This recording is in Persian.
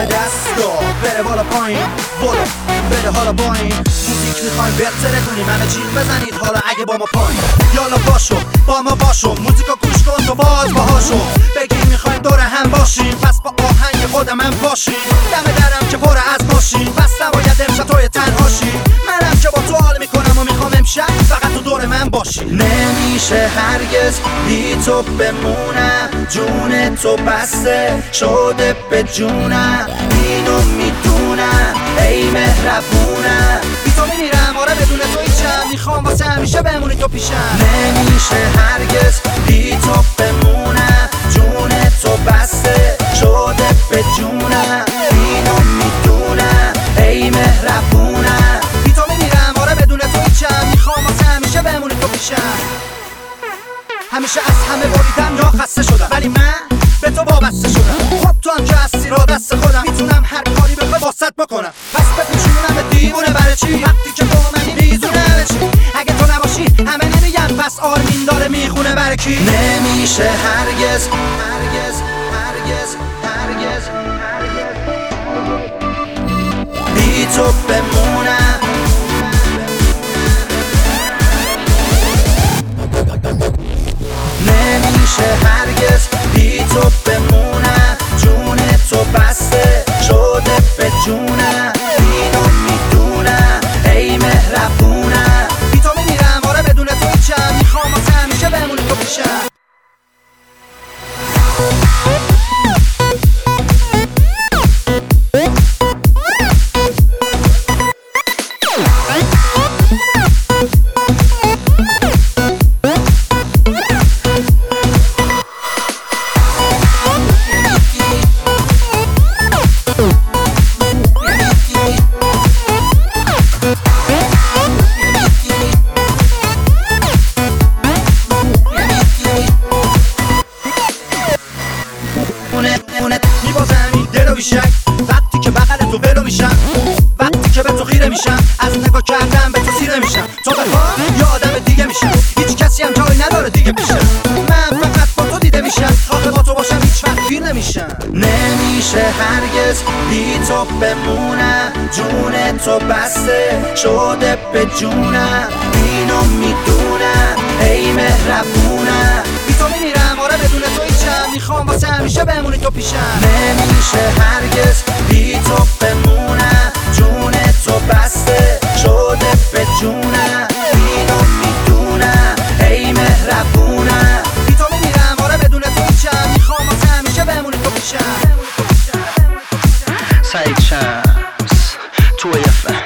دستگاه بره بالا پایین، برو بده حالا با این موزیک میخوایم بهتره کنیم، همه جیغ بزنید حالا اگه با ما پایین. یالا باشو با ما باشو، موزیکو گوش کن تو باز باهاشو، بگی میخوایم دور هم باشیم، پس با آهنگ خودم هم باشیم. دم درم که پر از ماشین، پس نباید امشب توی تنهاشی، منم که با تو حال میکنم و میخوام امشب فقط تو دور من باشی. نمیشه هرگز بی تو بمونم، جون تو بسته شده به جونم، اینو میدونم ای مهربونم، بی تو میمیرم آره بدون تو هیچم، میخوام واسه همیشه بمونی تو پیشم. نمیشه هرگز بی تو بمونم، جون تو بسته شده به جونم، اینو میدونم ای مهربونم، بی تو میمیرم آره بدون تو هیچم، میخوام واسه همیشه بمونی تو پیشم. همیشه از همه بریدم یا خسته شدم، ولی من به تو وابسته شدم. خب تو هم که هستی را دست خودم، میتونم هر کاری بخوای واسط بکنم، پس بپیچونم به دیوونه برای چی؟ وقتی که تو منی میزونه چی؟ اگه تو نباشی همه نمیگن پس آرمین داره میخونه برای کی؟ نمیشه هرگز هرگز هرگز هرگز بی تو بمونم، نمیشه هرگز بی تو بمونم، جون تو بسته شده به جونم، اینو میدونم ای مهربونم، بی تو میمیرم آره بدون تو هیچم، میخوام واسه همیشه بمونی تو پیشم. میبازم دلو بیشک وقتی که بغل تو ولو میشم، وقتی که به تو خیره میشم، از نگاه کردم به تو سیره میشم، تو بخواه یا آدم دیگه میشم، هیچ کسی هم جایی نداره دیگه پیشم، من فقط با تو دیده میشم، آخه با تو باشم هیچ وقت گیر نمیشم. نمیشه هرگز بی تو بمونم، جون تو بسته شده به جونم، اینو میدونم ای مهربونم، بی تو میمیرم آره بدون تو هیچم، میخوام واسه همیشه بمونی تو پیشم. نمیشه هرگز بی تو بمونم، جون تو بسته شده به جونم، اینو میدونم ای مهربونم، بی تو میمیرم آره بدون تو هیچم، میخوام واسه همیشه بمونی تو پیشم. سعید شمس توی FM